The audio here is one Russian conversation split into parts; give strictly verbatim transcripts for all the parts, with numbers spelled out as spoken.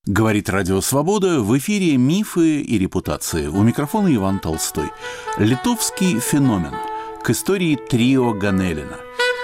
Говорит Радио Свобода, в эфире «Мифы и репутации». У микрофона Иван Толстой. Литовский феномен. К истории трио Ганелина.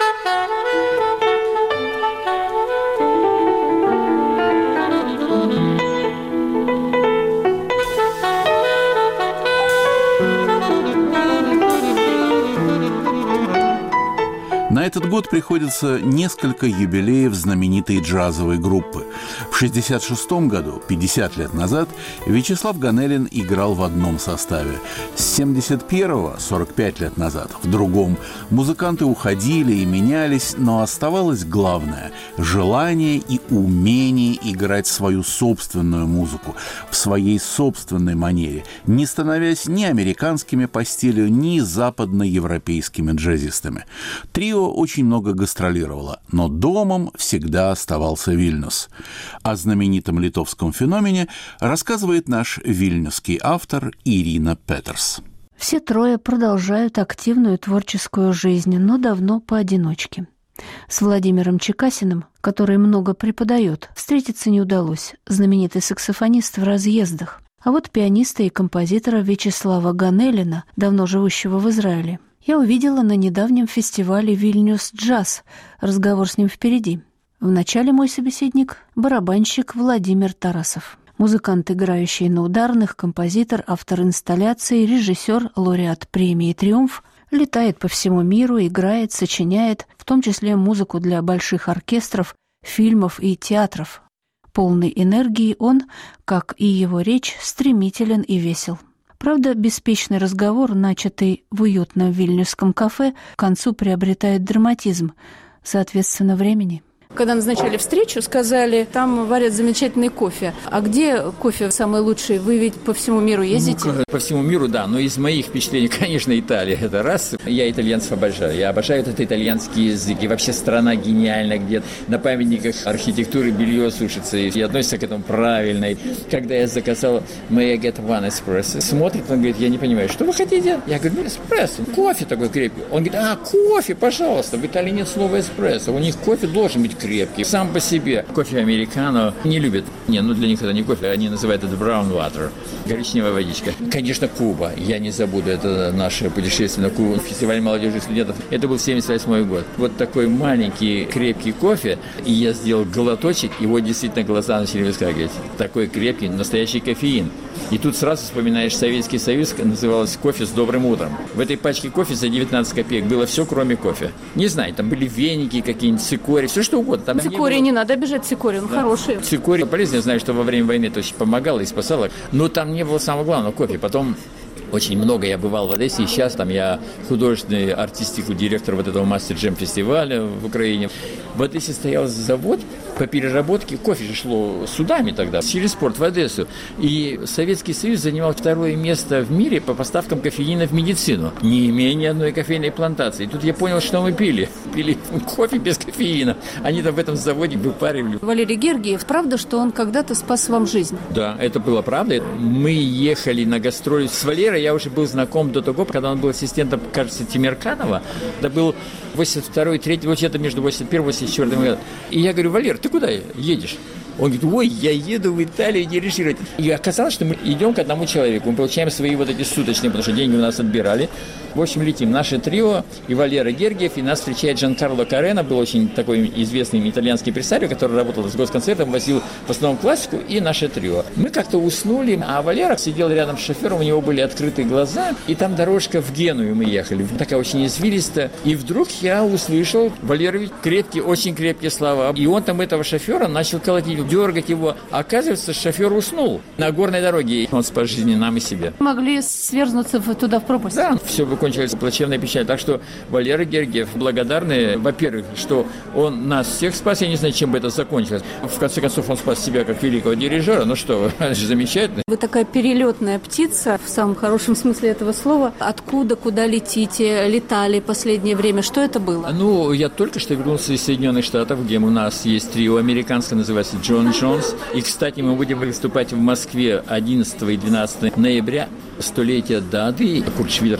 На этот год приходится несколько юбилеев знаменитой джазовой группы. В шестьдесят шестом году, пятьдесят лет назад, Вячеслав Ганелин играл в одном составе. С семьдесят первого, сорок пять лет назад, в другом. Музыканты уходили и менялись, но оставалось главное – желание и умение играть свою собственную музыку в своей собственной манере, не становясь ни американскими по стилю, ни западноевропейскими джазистами. Трио очень много гастролировало, но домом всегда оставался Вильнюс. О знаменитом литовском феномене рассказывает наш вильнюсский автор Ирина Петерс. Все трое продолжают активную творческую жизнь, но давно поодиночке. С Владимиром Чекасиным, который много преподает, встретиться не удалось, знаменитый саксофонист в разъездах. А вот пианиста и композитора Вячеслава Ганелина, давно живущего в Израиле, я увидела на недавнем фестивале «Вильнюс Джаз». Разговор с ним впереди. Вначале мой собеседник – барабанщик Владимир Тарасов. Музыкант, играющий на ударных, композитор, автор инсталляций, режиссер, лауреат премии «Триумф», летает по всему миру, играет, сочиняет, в том числе музыку для больших оркестров, фильмов и театров. Полный энергии он, как и его речь, стремителен и весел. Правда, беспечный разговор, начатый в уютном вильнюсском кафе, к концу приобретает драматизм, соответственно, времени. Когда назначали встречу, сказали, там варят замечательный кофе. А где кофе самый лучший? Вы ведь по всему миру ездите? Ну, по всему миру, да. Но из моих впечатлений, конечно, Италия. Это раз. Я итальянцев обожаю. Я обожаю этот итальянский язык. И вообще страна гениальна, где на памятниках архитектуры белье сушится. И относится к этому правильно. И когда я заказал «May I get one espresso», смотрит, он говорит, я не понимаю, что вы хотите? Я говорю, ну, эспрессо. Кофе такой крепкий. Он говорит, а, кофе, пожалуйста. В Италии нет слова эспрессо. У них кофе должен быть крепкий. Сам по себе. Кофе американо не любят. Не, ну для них это не кофе, они называют это brown water. Коричневая водичка. Конечно, Куба. Я не забуду, это наше путешествие на Кубу. Фестиваль молодежи и студентов. Это был семьдесят восьмой год. Вот такой маленький крепкий кофе. И я сделал глоточек, его действительно глаза начали выскакивать. Такой крепкий, настоящий кофеин. И тут сразу вспоминаешь Советский Союз, называлось кофе с добрым утром. В этой пачке кофе за девятнадцать копеек было все, кроме кофе. Не знаю, там были веники какие-нибудь, цикорий, все что угодно. Там цикорий не, было... не надо обижать цикорий, он да. хороший. Цикорий полезный, я знаю, что во время войны это очень помогало и спасало. Но там не было самого главного кофе. Потом очень много я бывал в Одессе, и сейчас там я художественный артистику, директор вот этого мастер-джем фестиваля в Украине. В Одессе стоял завод по переработке, кофе же шло судами тогда, через порт в Одессу. И Советский Союз занимал второе место в мире по поставкам кофеина в медицину, не имея ни одной кофейной плантации. И тут я понял, что мы пили. Пили кофе без кофеина. Они там в этом заводе выпаривали. Валерий Гергиев, правда, что он когда-то спас вам жизнь? Да, это было правда. Мы ехали на гастроли с Валерой. Я уже был знаком до того, когда он был ассистентом, кажется, Тимирканова. Это был восемьдесят второй, третий, вот это между восемьдесят первым и восемьдесят четвёртым годом. И я говорю, Валер, ты куда едешь? Он говорит, ой, я еду в Италию дирижировать. И оказалось, что мы идем к одному человеку. Мы получаем свои вот эти суточные, потому что деньги у нас отбирали. В общем, летим. Наше трио и Валера Гергиев, и нас встречает Джанкарло Карена, был очень такой известный итальянский импресарио, который работал с госконцертом, возил в основном классику, и наше трио. Мы как-то уснули, а Валера сидел рядом с шофером, у него были открыты глаза, и там дорожка в Геную мы ехали. Такая очень извилистая. И вдруг я услышал, Валерович, крепкие, очень крепкие слова. И он там этого шофера начал колотить, дергать его. Оказывается, шофер уснул на горной дороге. Он спас жизни нам и себе. Могли сверзнуться туда в пропасть? Да, все кончилась плачевная печаль. Так что Валера Гергиев благодарны, во-первых, что он нас всех спас. Я не знаю, чем бы это закончилось. В конце концов, он спас себя как великого дирижера. Ну что, это же замечательно. Вы такая перелетная птица, в самом хорошем смысле этого слова. Откуда, куда летите? Летали последнее время? Что это было? Ну, я только что вернулся из Соединенных Штатов, где у нас есть трио американское, называется Джон Джонс. И, кстати, мы будем выступать в Москве одиннадцатого и двенадцатого ноября. Столетие Дады. Курт Швидерс я вообще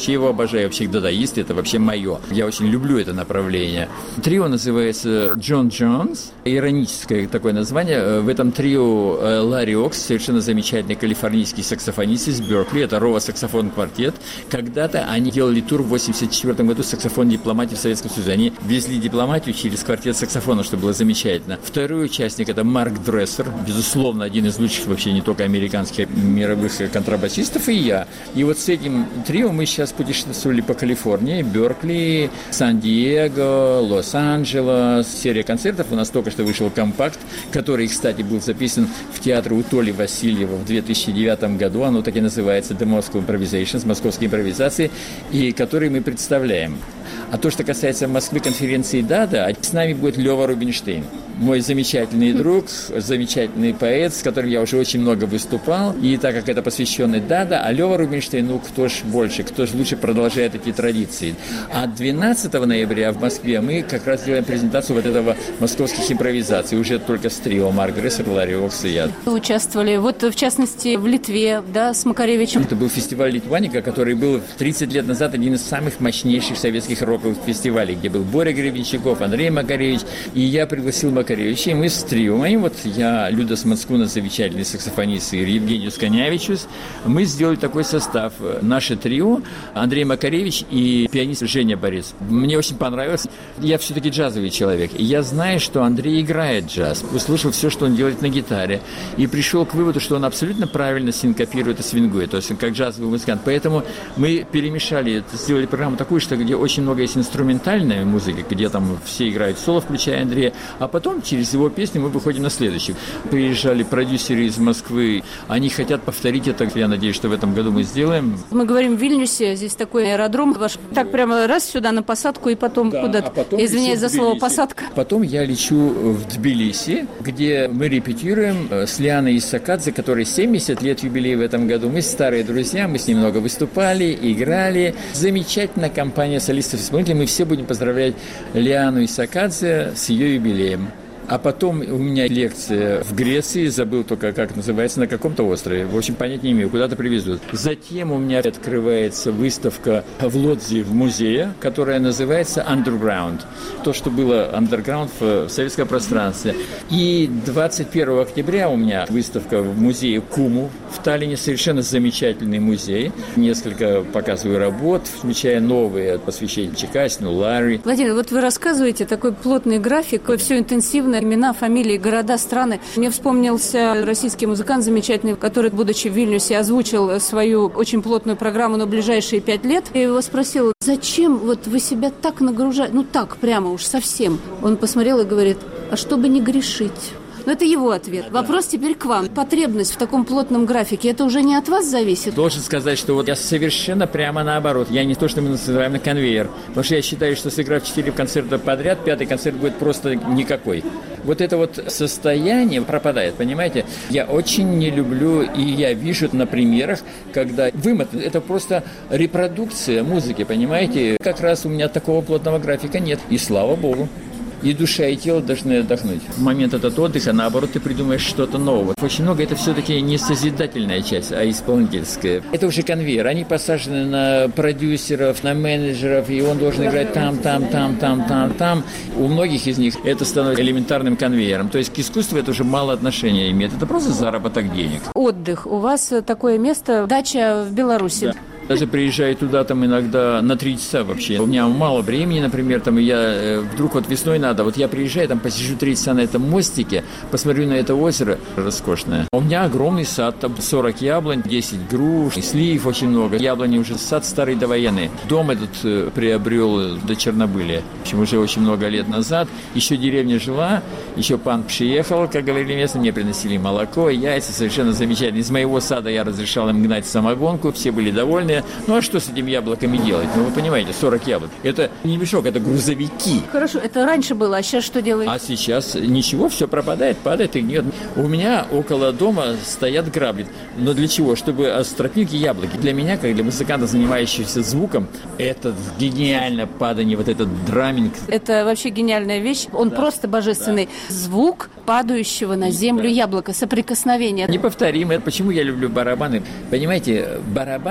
вообще его обожаю. Вообще дадаист, это вообще мое. Я очень люблю это направление. Трио называется Джон Джонс. Ироническое такое название. В этом трио Ларри Окс, совершенно замечательный калифорнийский саксофонист из Беркли. Это ро-саксофон квартет. Когда-то они делали тур в восемьдесят четвёртом году саксофон дипломатии в Советском Союзе. Они везли дипломатию через квартет саксофона, что было замечательно. Второй участник – это Марк Дрессер. Безусловно, один из лучших вообще не только американских, мировых контрабасистов, и я. И вот с этим трио мы сейчас путешествовали по Калифорнии, Беркли, Сан-Диего, Лос-Анджелес. Серия концертов. У нас только что вышел компакт, который, кстати, был записан в театре у Толи Васильева в две тысячи девятом году. Оно так и называется «The Moscow Improvisations», «Московские импровизации», и который мы представляем. А то, что касается Москвы, конференции «Дада», с нами будет Лёва Рубинштейн. Мой замечательный друг, замечательный поэт, с которым я уже очень много выступал. И так как это посвященный Дада, а Лёва Рубинштейн, ну кто ж больше, кто ж лучше продолжает эти традиции. А двенадцатого ноября в Москве мы как раз делаем презентацию вот этого московских импровизаций. Уже только с трио Марк Дрессер, Ларри Окс и я. Вы участвовали, вот в частности, в Литве, да, с Макаревичем. Это был фестиваль Литваника, который был тридцать лет назад один из самых мощнейших советских роковых фестивалей, где был Боря Гребенщиков, Андрей Макаревич. И я пригласил Макаревича, и мы с трио моим, вот я, Людас Мацкунас, замечательный саксофонист, и Евгениус Конявичус, мы сделали такой состав. Наше трио, Андрей Макаревич и пианист Женя Борис. Мне очень понравилось. Я все-таки джазовый человек. И я знаю, что Андрей играет джаз. Услышал все, что он делает на гитаре. И пришел к выводу, что он абсолютно правильно синкопирует и свингует. То есть он как джазовый музыкант. Поэтому мы перемешали, сделали программу такую, что где очень много есть инструментальной музыки, где там все играют соло, включая Андрея. А потом через его песни мы выходим на следующий. Приезжали продюсеры из Москвы. Они хотят повторить это. Я надеюсь, что в этом году мы сделаем. Мы говорим в Вильнюсе, здесь такой аэродром ваш. Так прямо раз сюда на посадку и потом да, куда-то. А потом извиняюсь за слово посадка. Потом я лечу в Тбилиси, где мы репетируем с Лианой Исакадзе, которой семьдесят лет юбилей в этом году. Мы старые друзья, мы с ней много выступали, играли. Замечательная компания солистов-исполнителей. Мы все будем поздравлять Лиану Исакадзе с ее юбилеем. А потом у меня лекция в Греции, забыл только, как называется, на каком-то острове. В общем, понять не имею, куда-то привезут. Затем у меня открывается выставка в Лодзи в музее, которая называется «Underground». То, что было «Underground» в советском пространстве. И двадцать первого октября у меня выставка в музее Куму в Таллине. Совершенно замечательный музей. Несколько показываю работ, включая новые, посвящение Чекасину, Ларри. Владимир, вот вы рассказываете, такой плотный график, все интенсивно. Имена, фамилии, города, страны. Мне вспомнился российский музыкант замечательный, который, будучи в Вильнюсе, озвучил свою очень плотную программу на ближайшие пять лет. Я его спросила, зачем вот вы себя так нагружаете? Ну так, прямо уж совсем. Он посмотрел и говорит, а чтобы не грешить. Но это его ответ. Вопрос теперь к вам. Потребность в таком плотном графике, это уже не от вас зависит? Должен сказать, что вот я совершенно прямо наоборот. Я не то, что мы называем на конвейер. Потому что я считаю, что сыграв четыре концерта подряд, пятый концерт будет просто никакой. Вот это вот состояние пропадает, понимаете? Я очень не люблю, и я вижу на примерах, когда вымотано. Это просто репродукция музыки, понимаете? Как раз у меня такого плотного графика нет. И слава богу. И душа, и тело должны отдохнуть. В момент этот отдыха, наоборот, ты придумаешь что-то новое. Очень много это все-таки не созидательная часть, а исполнительская. Это уже конвейер. Они посажены на продюсеров, на менеджеров, и он должен играть там, там, там, там, там, там. У многих из них это становится элементарным конвейером. То есть к искусству это уже мало отношения имеет. Это просто заработок денег. Отдых. У вас такое место, дача в Беларуси. Да. Даже приезжаю туда там иногда на три часа вообще. У меня мало времени, например, там, и я э, вдруг вот весной надо. Вот я приезжаю, там посижу три часа на этом мостике, посмотрю на это озеро роскошное. У меня огромный сад, там сорок яблонь, десять груш, и слив очень много. Яблони уже сад старый довоенный. Дом этот э, приобрел до Чернобыля, в общем, уже очень много лет назад. Еще деревня жила, еще пан приехал, как говорили местные, мне приносили молоко, яйца, совершенно замечательно. Из моего сада я разрешал им гнать самогонку, все были довольны. Ну а что с этими яблоками делать? Ну вы понимаете, сорок яблок. Это не мешок, это грузовики. Хорошо, это раньше было, а сейчас что делаете? А сейчас ничего, все пропадает, падает и гниет. У меня около дома стоят грабли. Но для чего? Чтобы остропники яблоки. Для меня, как для музыканта, занимающегося звуком, это гениально падание, вот этот драминг. Это вообще гениальная вещь. Он да. просто божественный. Да. Звук падающего на землю да. яблока, соприкосновение. Неповторимое. Почему я люблю барабаны? Понимаете, барабан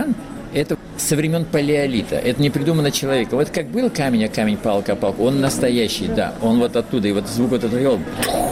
Это со времен палеолита. Это не придумано человеком. Вот как был камень, а камень, палка, палка. Он настоящий, да. Он вот оттуда. И вот звук вот этого,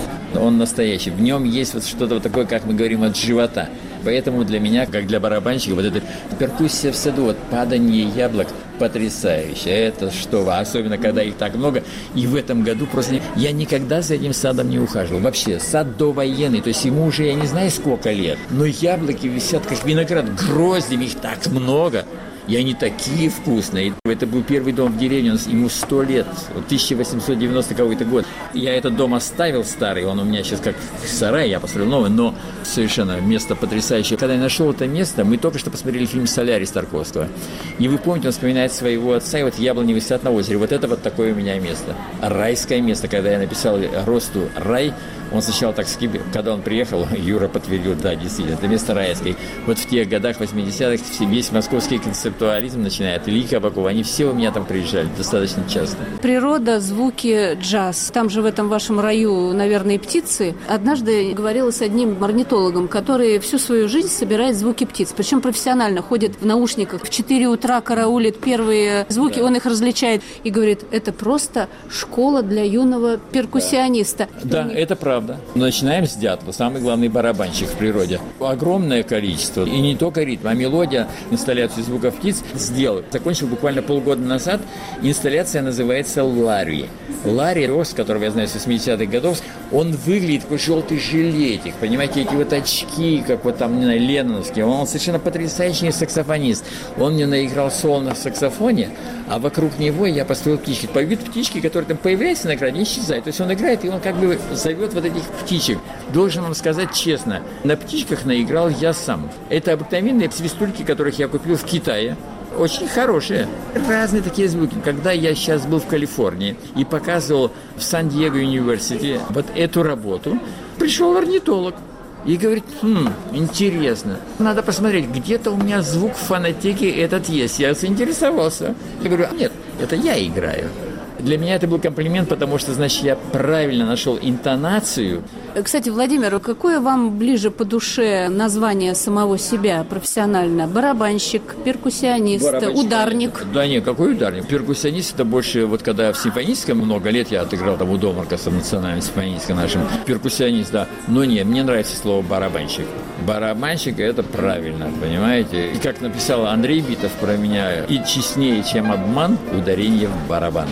он настоящий. В нем есть вот что-то вот такое, как мы говорим, от живота. Поэтому для меня, как для барабанщика, вот эта перкуссия в саду, вот падание яблок потрясающе. Это что? Особенно, когда их так много. И в этом году просто... Я никогда за этим садом не ухаживал. Вообще, сад довоенный. То есть ему уже, я не знаю, сколько лет. Но яблоки висят, как виноград, гроздями. Их так много. И они такие вкусные. Это был первый дом в деревне, ему сто лет, тысяча восемьсот девяностый какой-то год. Я этот дом оставил старый, он у меня сейчас как сарай, я построил новый, но совершенно место потрясающее. Когда я нашел это место, мы только что посмотрели фильм «Солярис» Тарковского. И вы помните, он вспоминает своего отца, и вот яблони висят на озере. Вот это вот такое у меня место. Райское место. Когда я написал Росту «Рай», он сначала так скипел. Когда он приехал, Юра подтвердил, да, действительно, это место райское. Вот в тех годах, восьмидесятых, весь московский концептуализм, начиная от Ильи Кабакова, они все у меня там приезжали достаточно часто. Природа, звуки, джаз. Там же в этом вашем раю, наверное, и птицы. Однажды говорила с одним орнитологом, который всю свою жизнь собирает звуки птиц. Причем профессионально ходит в наушниках. В четыре утра караулит первые звуки, да. Он их различает. И говорит, это просто школа для юного перкуссиониста. Да, да, это правда. Начинаем с дятла, самый главный барабанщик в природе. Огромное количество. И не только ритм, а мелодия, инсталляцию звуков птиц сделал. Закончил буквально полгода назад. Инсталляция называется «Ларри». Ларри Росс, которого я знаю с восьмидесятых годов, он выглядит как желтый жилетик. Понимаете, эти вот очки, как вот там, не знаю, ленноновские. Он совершенно потрясающий саксофонист. Он мне наиграл соло на саксофоне, а вокруг него я построил птички. Поют птички, которые там появляются на экране и исчезают. То есть он играет, и он как бы зовет вот этих птичек. Должен вам сказать честно, на птичках наиграл я сам. Это обыкновенные свистульки, которых я купил в Китае. Очень хорошие. Разные такие звуки. Когда я сейчас был в Калифорнии и показывал в Сан-Диего университете вот эту работу, пришел орнитолог и говорит, хм, интересно, надо посмотреть, где-то у меня звук в фонотеке этот есть. Я заинтересовался. Я говорю, нет, это я играю. Для меня это был комплимент, потому что, значит, я правильно нашел интонацию. Кстати, Владимир, какое вам ближе по душе название самого себя профессионально? Барабанщик, перкуссионист, Барабанщик, ударник? Да нет, какой ударник? Перкуссионист – это больше, вот когда в симфоническом много лет я отыграл там у Домаркаса в национальном симфоническом нашем. Перкуссионист, да. Но нет, мне нравится слово барабанщик. Барабанщик – это правильно, понимаете? И как написал Андрей Битов про меня, и честнее, чем обман, ударение в барабан.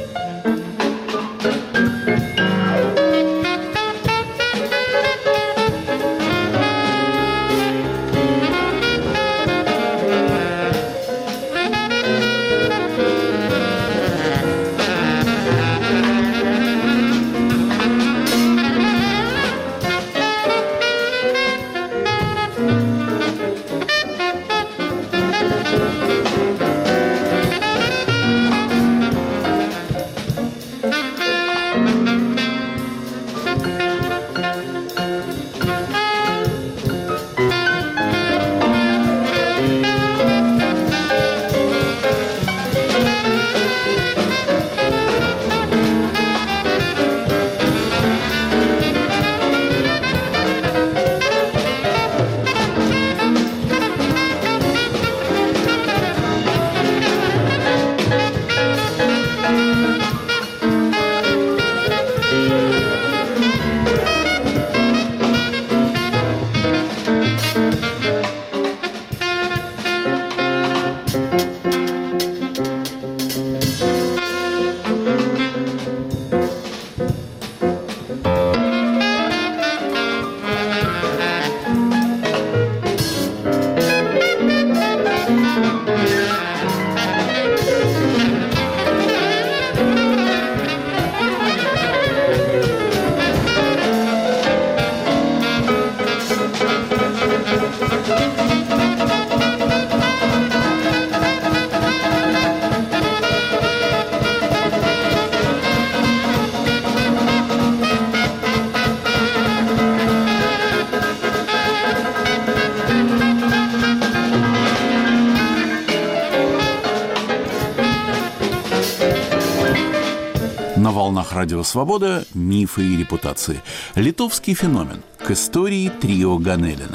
На волнах Радио Свобода «Мифы и репутации». Литовский феномен. К истории трио Ганелина.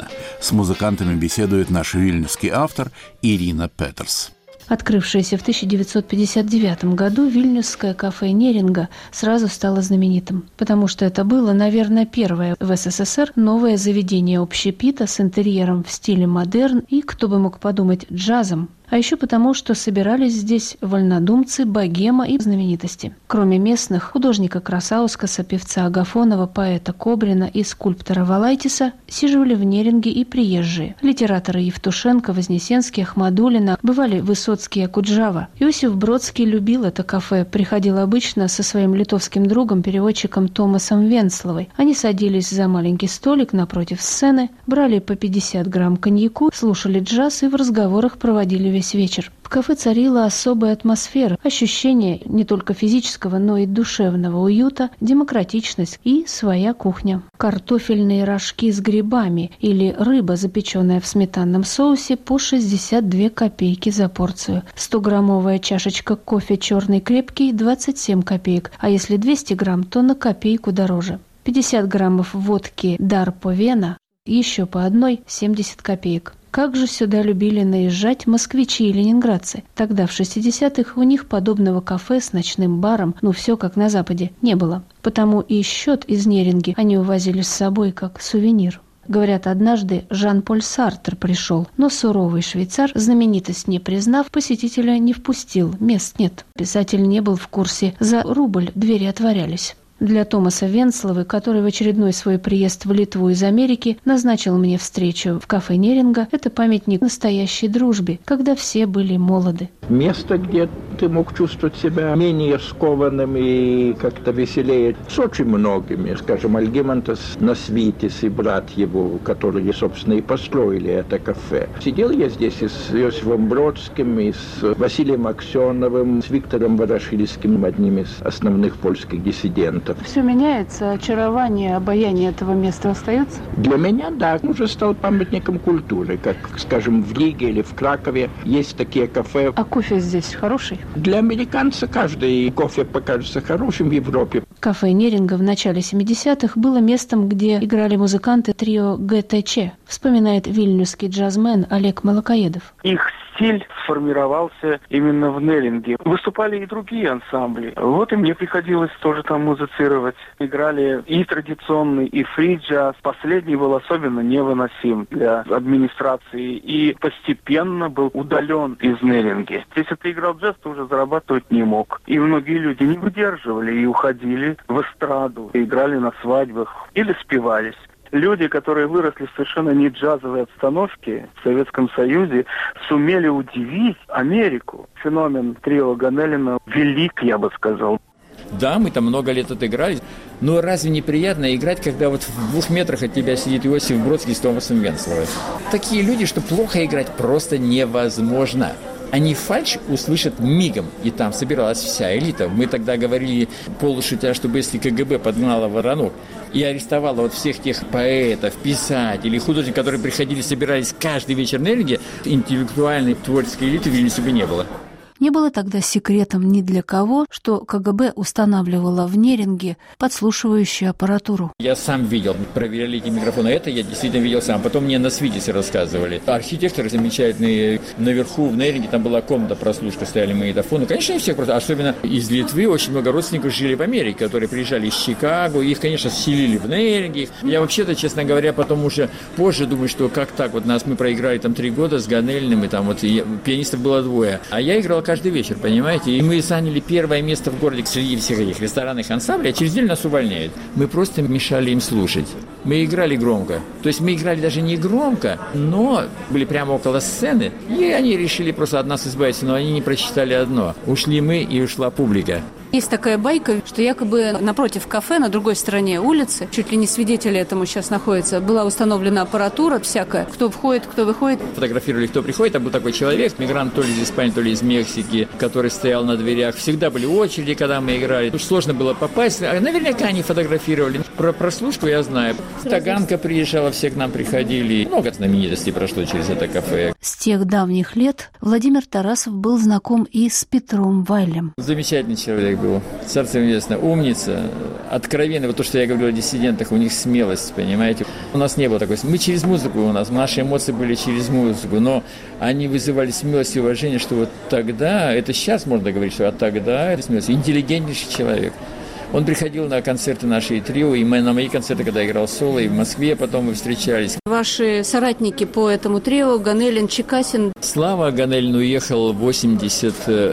С музыкантами беседует наш вильнюсский автор Ирина Петерс. Открывшееся в тысяча девятьсот пятьдесят девятом году вильнюсское кафе «Неринга» сразу стало знаменитым, потому что это было, наверное, первое в СССР новое заведение общепита с интерьером в стиле модерн и, кто бы мог подумать, джазом. А еще потому, что собирались здесь вольнодумцы, богема и знаменитости. Кроме местных, художника Красаускаса, певца Агафонова, поэта Кобрина и скульптора Валайтиса, сиживали в Неринге и приезжие. Литераторы Евтушенко, Вознесенский, Ахмадулина, бывали Высоцкий и Акуджава. Иосиф Бродский любил это кафе, приходил обычно со своим литовским другом, переводчиком Томасом Венсловой. Они садились за маленький столик напротив сцены, брали по пятьдесят грамм коньяку, слушали джаз и в разговорах проводили весь вечер. В кафе царила особая атмосфера, ощущение не только физического, но и душевного уюта, демократичность и своя кухня. Картофельные рожки с грибами или рыба, запеченная в сметанном соусе, по шестьдесят две копейки за порцию. сто-граммовая чашечка кофе черный крепкий – двадцать семь копеек, а если двести грамм, то на копейку дороже. пятьдесят граммов водки «Дарпо Вена» еще по одной – семьдесят копеек. Как же сюда любили наезжать москвичи и ленинградцы. Тогда, в шестидесятых, у них подобного кафе с ночным баром, ну все как на Западе, не было. Потому и счет из Неринги они увозили с собой как сувенир. Говорят, однажды Жан-Поль Сартр пришел, но суровый швейцар, знаменитость не признав, посетителя не впустил, мест нет. Писатель не был в курсе, за рубль двери отворялись. Для Томаса Венсловы, который в очередной свой приезд в Литву из Америки назначил мне встречу в кафе Неринга, это памятник настоящей дружбе, когда все были молоды. Место, где ты мог чувствовать себя менее скованным и как-то веселее с очень многими. Скажем, Альгимантас Насвитис и брат его, которые, собственно, и построили это кафе. Сидел я здесь и с Иосифом Бродским, и с Василием Аксеновым, с Виктором Ворошильским, одним из основных польских диссидентов. Все меняется, очарование, обаяние этого места остается? Для меня, да, уже стал памятником культуры. Как, скажем, в Риге или в Кракове есть такие кафе. А кофе здесь хороший? Для американца каждый кофе покажется хорошим в Европе. Кафе Неринга в начале семидесятых было местом, где играли музыканты трио ГТЧ, вспоминает вильнюсский джазмен Олег Молокоедов. Их стиль сформировался именно в Неринге. Выступали и другие ансамбли. Вот и мне приходилось тоже там музицировать. Играли и традиционный, и фри-джаз. Последний был особенно невыносим для администрации и постепенно был удален из Неринги. Если ты играл джаз, ты уже зарабатывать не мог. И многие люди не выдерживали и уходили в эстраду, играли на свадьбах или спевались. Люди, которые выросли в совершенно не джазовой обстановке в Советском Союзе, сумели удивить Америку. Феномен трио Ганелина велик, я бы сказал. Да, мы там много лет отыграли, но разве неприятно играть, когда вот в двух метрах от тебя сидит Иосиф Бродский с Томасом Венсловой? Такие люди, что плохо играть просто невозможно. Они фальшь услышат мигом, и там собиралась вся элита. Мы тогда говорили полушутя, чтобы если КГБ подгнала воронок и арестовала вот всех тех поэтов, писателей, художников, которые приходили, собирались каждый вечер на Неринге, интеллектуальной творческой элиты в Вильнюсе бы не было. Не было тогда секретом ни для кого, что КГБ устанавливало в Неринге подслушивающую аппаратуру. Я сам видел, проверяли эти микрофоны, это я действительно видел сам. Потом мне на Свидисе рассказывали. Архитекторы замечательные, наверху в Неринге, там была комната прослушка, стояли магнитофоны. Конечно, не всех просто, особенно из Литвы, очень много родственников жили в Америке, которые приезжали из Чикаго, их, конечно, селили в Неринге. Я вообще-то, честно говоря, потом уже позже думаю, что как так, вот нас мы проиграли там три года с Ганелиным, и там вот и пианистов было двое. А я играл каждый вечер, понимаете? И мы заняли первое место в городе среди всех этих ресторанных ансамблей, а через неделю нас увольняют. Мы просто мешали им слушать. Мы играли громко. То есть мы играли даже не громко, но были прямо около сцены. И они решили просто от нас избавиться, но они не прочитали одно. Ушли мы, и ушла публика. Есть такая байка, что якобы напротив кафе, на другой стороне улицы, чуть ли не свидетели этому сейчас находятся, была установлена аппаратура всякая, кто входит, кто выходит. Фотографировали, кто приходит, там был такой человек, мигрант то ли из Испании, то ли из Мексики, который стоял на дверях. Всегда были очереди, когда мы играли. Уж сложно было попасть, а наверняка они фотографировали. Про прослушку я знаю. Таганка приезжала, все к нам приходили. Много знаменитостей прошло через это кафе. С тех давних лет Владимир Тарасов был знаком и с Петром Вайлем. Замечательный человек был. был, царство небесное, умница, откровенно. Вот то, что я говорил о диссидентах, у них смелость, понимаете. У нас не было такой. Мы через музыку у нас, наши эмоции были через музыку, но они вызывали смелость и уважение, что вот тогда, это сейчас можно говорить, что а тогда это смелость, интеллигентнейший человек. Он приходил на концерты нашей трио, и на мои концерты, когда я играл соло, и в Москве потом мы встречались. Ваши соратники по этому трио, Ганелин, Чекасин. Слава Ганелин уехал в восемьдесят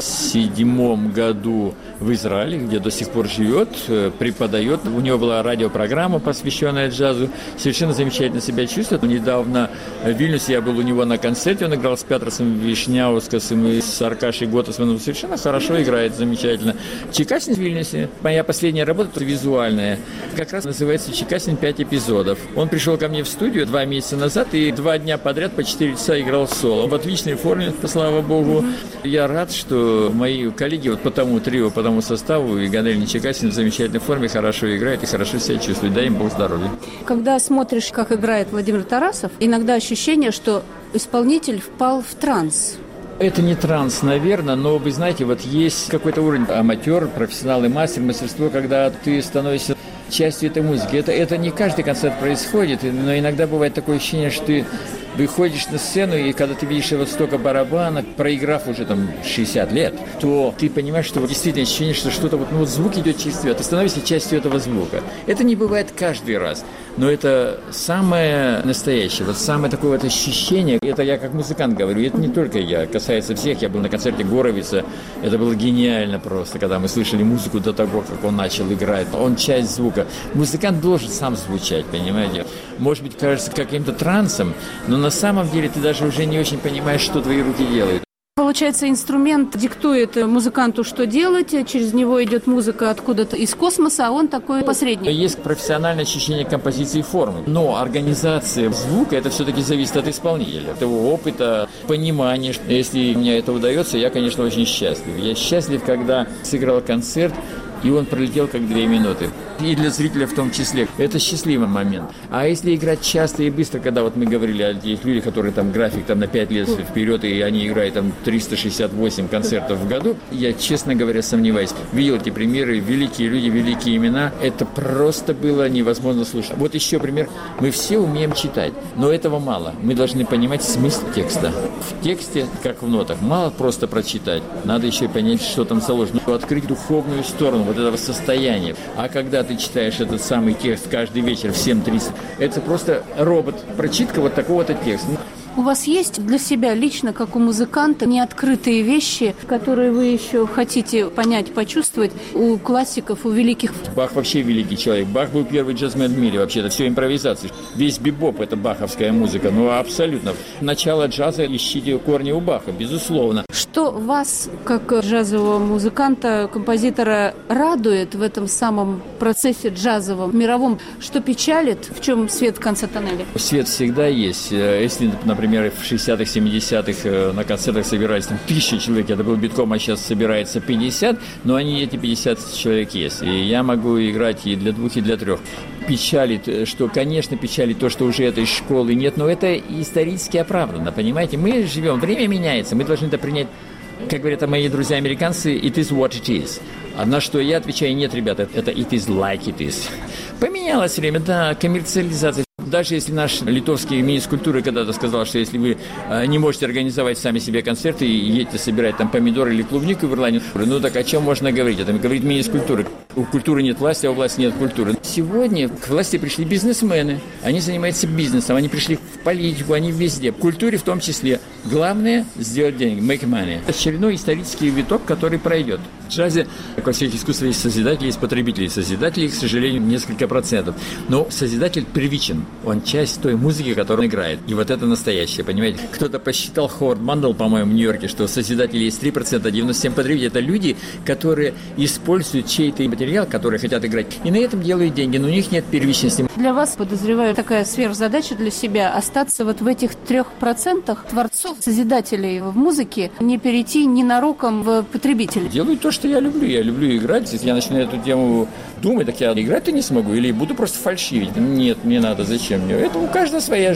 седьмом году в Израиль, где до сих пор живет, преподает. У него была радиопрограмма, посвященная джазу. Совершенно замечательно себя чувствует. Недавно в Вильнюсе я был у него на концерте, он играл с Петросом Вишняускасом и с Аркашей Готасманом. Совершенно хорошо играет, замечательно. Чекасин в Вильнюсе. Моя последняя работа визуальная. Как раз называется «Чекасин. Пять эпизодов». Он пришел ко мне в студию два месяца назад и два дня подряд по четыре часа играл соло. В отличной форме, слава богу. Я рад, что мои коллеги вот по тому трио, по тому составу, и Ганелин, и Чекасин в замечательной форме, хорошо играют и хорошо себя чувствуют. Дай им Бог здоровья. Когда смотришь, как играет Владимир Тарасов, иногда ощущение, что исполнитель впал в транс. Это не транс, наверное, но, вы знаете, вот есть какой-то уровень аматер, профессионал и мастер, мастерство, когда ты становишься частью этой музыки. Это, это не каждый концерт происходит, но иногда бывает такое ощущение, что ты выходишь на сцену, и когда ты видишь вот столько барабанов, проиграв уже там шестьдесят лет, то ты понимаешь, что вот действительно ощущение, что что-то вот, ну, вот звук идет через тебя, ты становишься частью этого звука. Это не бывает каждый раз, но это самое настоящее, вот самое такое вот ощущение, это я как музыкант говорю, это не только я, касается всех. Я был на концерте Горовица, это было гениально просто, когда мы слышали музыку до того, как он начал играть. Он часть звука. Музыкант должен сам звучать, понимаете? Может быть, кажется каким-то трансом, но на самом деле ты даже уже не очень понимаешь, что твои руки делают. Получается, инструмент диктует музыканту, что делать, через него идет музыка откуда-то из космоса, а он такой посредник. Есть профессиональное ощущение композиции и формы, но организация звука, это все-таки зависит от исполнителя, от его опыта, понимания. Если мне это удается, я, конечно, очень счастлив. Я счастлив, когда сыграл концерт, и он пролетел как две минуты. И для зрителя в том числе. Это счастливый момент. А если играть часто и быстро, когда вот мы говорили о тех людях, которые там график там на пять лет вперед, и они играют там триста шестьдесят восемь концертов в году, я, честно говоря, сомневаюсь. Видел эти примеры, великие люди, великие имена. Это просто было невозможно слушать. Вот еще пример. Мы все умеем читать, но этого мало. Мы должны понимать смысл текста. В тексте, как в нотах, мало просто прочитать. Надо еще понять, что там заложено. Открыть духовную сторону вот этого состояния. А когда ты читаешь этот самый текст каждый вечер в семь тридцать, это просто робот, прочитка вот такого-то текста. У вас есть для себя лично, как у музыканта, неоткрытые вещи, которые вы еще хотите понять, почувствовать у классиков, у великих? Бах вообще великий человек. Бах был первый джазмен в мире вообще. Это все импровизация. Весь бибоп – это баховская музыка. Ну, абсолютно. Начало джаза ищите корни у Баха, безусловно. Что вас, как джазового музыканта, композитора, радует в этом самом процессе джазовом, мировом? Что печалит? В чем свет в конце тоннеля? Свет всегда есть. Если, например, Например, в шестидесятых, семидесятых на концертах собирались там тысячи человек, это был битком, а сейчас собирается пятьдесят, но они, эти пятьдесят человек есть. И я могу играть и для двух, и для трех. Печалит, что, конечно, печалит то, что уже этой школы нет, но это исторически оправдано, понимаете? Мы живем, время меняется, мы должны это принять. Как говорят мои друзья-американцы, it is what it is. А на что я отвечаю, нет, ребята, это it is like it is. Поменялось время, да, коммерциализация. Даже если наш литовский министр культуры когда-то сказал, что если вы э, не можете организовать сами себе концерты и едете собирать там помидоры или клубнику в Ирландию, ну так о чем можно говорить? Это говорит министр культуры. У культуры нет власти, а у власти нет культуры. Сегодня к власти пришли бизнесмены, они занимаются бизнесом, они пришли в политику, они везде, в культуре в том числе. Главное – сделать деньги, make money. Это очередной исторический виток, который пройдет. В джазе, как во всех искусствах, есть созидатели, есть потребители. Созидателей, к сожалению, несколько процентов. Но созидатель первичен. Он часть той музыки, которую он играет. И вот это настоящее, понимаете? Кто-то посчитал, Ховард Мандел, по-моему, в Нью-Йорке, что созидателей есть три процента, девяносто семь процентов потребителей. Это люди, которые используют чей-то материал, которые хотят играть. И на этом делают деньги, но у них нет первичности. Для вас, подозреваю, такая сверхзадача для себя – остаться вот в этих трех процентах творцов, созидателей в музыке, не перейти ненароком в потребителей. Делаю то, что я люблю. Я люблю играть. Если я начну эту тему думать, так я играть-то не смогу. Или буду просто фальшивить. Нет, мне надо. Зачем мне? Это у каждого своя жизнь.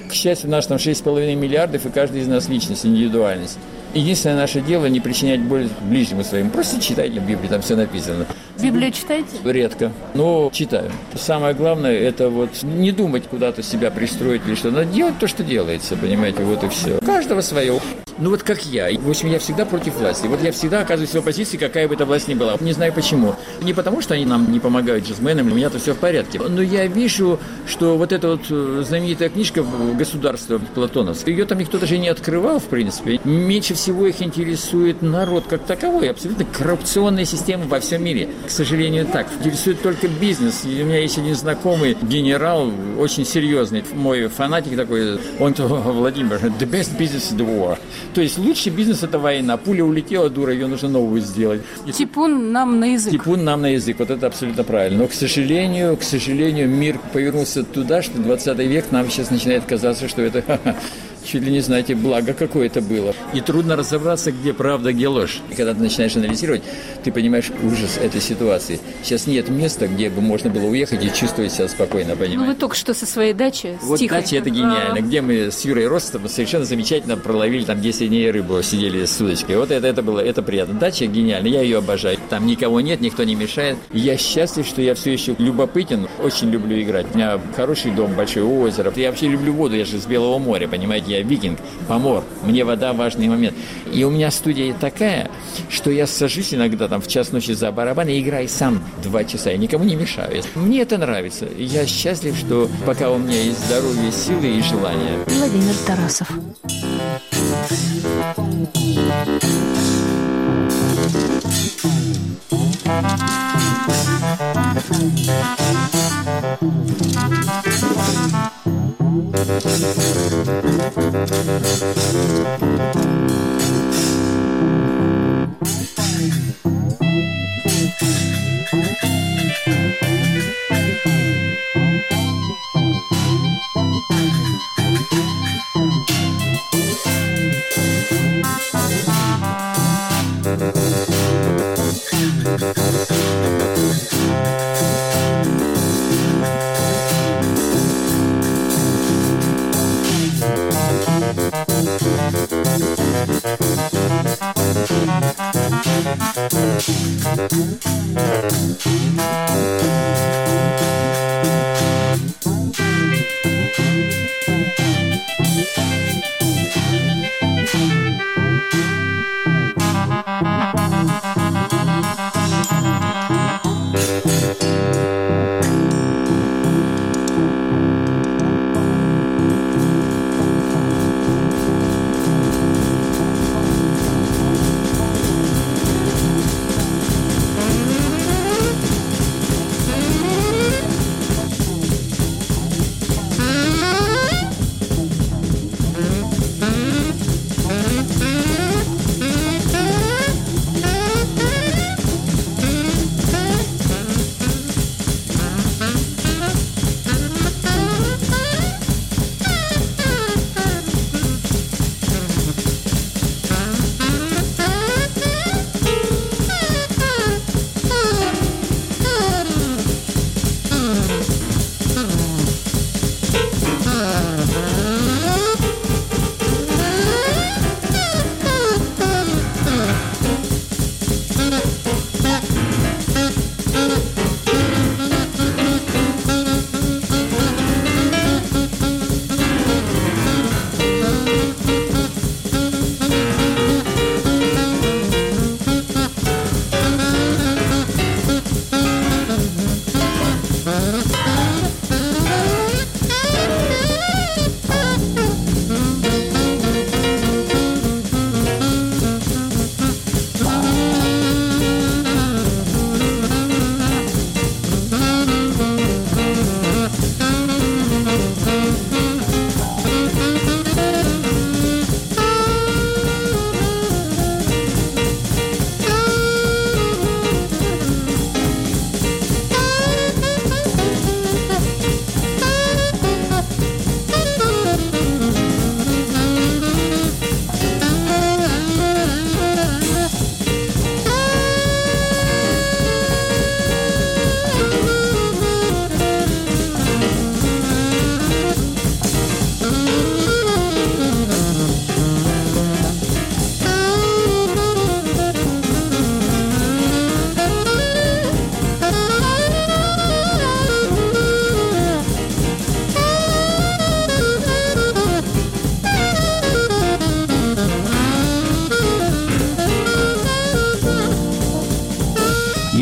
К счастью, у нас там шесть с половиной миллиардов, и каждый из нас личность, индивидуальность. Единственное наше дело не причинять боль ближнему своим. Просто читайте Библию, там все написано. Библию читаете? Редко, но читаю. Самое главное, это вот не думать куда-то себя пристроить или что. Надо делать то, что делается, понимаете, вот и все. У каждого свое. Ну вот как я. В общем, я всегда против власти. Вот я всегда оказываюсь в оппозиции, какая бы эта власть ни была. Не знаю почему. Не потому, что они нам не помогают джазменам, у меня-то все в порядке. Но я вижу, что вот эта вот знаменитая книжка «Государство» платоновское, ее там никто даже не открывал, в принципе. Меньше всего их интересует народ как таковой. Абсолютно коррупционная система во всем мире. К сожалению, так. Интересует только бизнес. И у меня есть один знакомый генерал, очень серьезный, мой фанатик такой, он Владимир, the best business is the war. То есть лучший бизнес – это война. Пуля улетела, дура, ее нужно новую сделать. Типун нам на язык. Типун нам на язык, вот это абсолютно правильно. Но, к сожалению, к сожалению, мир повернулся туда, что двадцатый век нам сейчас начинает казаться, что это чуть ли не знаете, благо какое это было. И трудно разобраться, где правда, где ложь. И когда ты начинаешь анализировать, ты понимаешь ужас этой ситуации. Сейчас нет места, где бы можно было уехать и чувствовать себя спокойно, понимаете? Ну, вы только что со своей дачи, с Вот Тихой. дача – это гениально. Где мы с Юрой Ростовым совершенно замечательно проловили там десять дней рыбу, сидели с удочкой. Вот это, это было, это приятно. Дача гениальна, я ее обожаю. Там никого нет, никто не мешает. Я счастлив, что я все еще любопытен, очень люблю играть. У меня хороший дом, большое озеро. Я вообще люблю воду, я же с Белого моря, понимаете, я викинг, помор. Мне вода важный момент. И у меня студия такая, что я сажусь иногда там в час ночи за барабан и играю сам два часа, и никому не мешаю. Мне это нравится. Я счастлив, что пока у меня есть здоровье, силы и желание. Владимир Тарасов.